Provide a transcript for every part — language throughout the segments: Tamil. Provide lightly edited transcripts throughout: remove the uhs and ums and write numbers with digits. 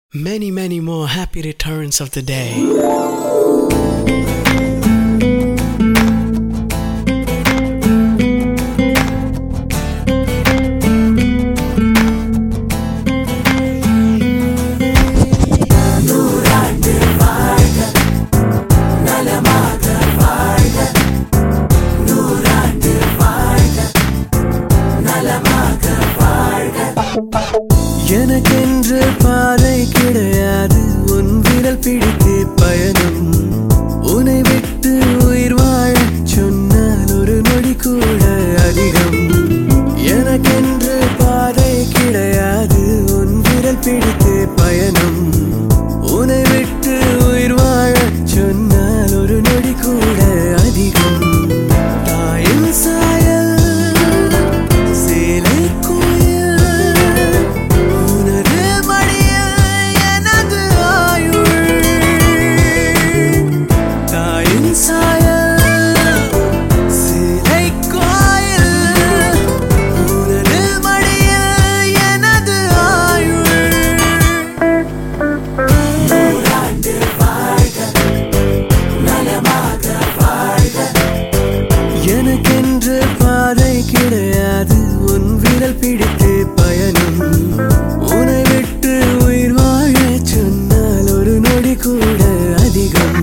Many more happy returns of the day. எனக்கென்று பாதை கிடையாது உன் விரல் பிடித்து பயணம் உன்னை விட்டு உயிர் வாழச் சொன்னால் ஒரு நொடி கூட அதிகம் எனக்கென்று பாதை கிடையாது உன் விரல் பிடித்து பயணம் உன்னை விட்டு உயிர் வாழச் சொன்னால் ஒரு நொடி கூட அதிகம் தாயின் சாயல் சேலை எனக்கென்று பாதை கிடையாது உன் விரல் பிடித்து பயணம் உன்னை விட்டு உயிர் வாழச் சொன்னால் ஒரு நொடி கூட அதிகம்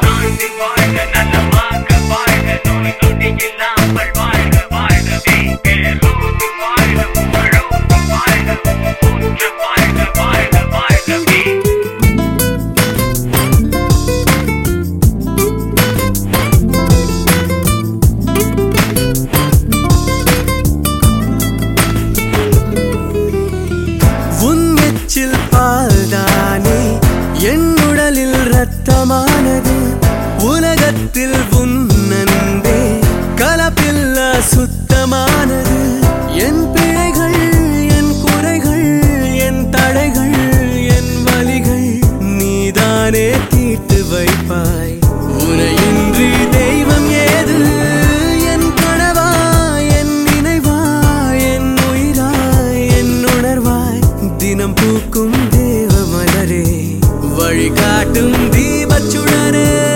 பால்தானே என் உடலில் ரத்தமானது உலகத்தில் உன் அன்பே கலப்பில்லா சுத்தமானது என் பிழைகள் என் குறைகள் என் தடைகள் என் வலிகள் நீதானே தீர்த்து வைப்பாய் உனையின்றி தெய்வம் ஏது என் கனவா என் நினைவா என் உயிராய் என் உணர்வாய் தினம் பூக்கும் தேவ மலரே வழிகாட்டும் தீபச்சுடரே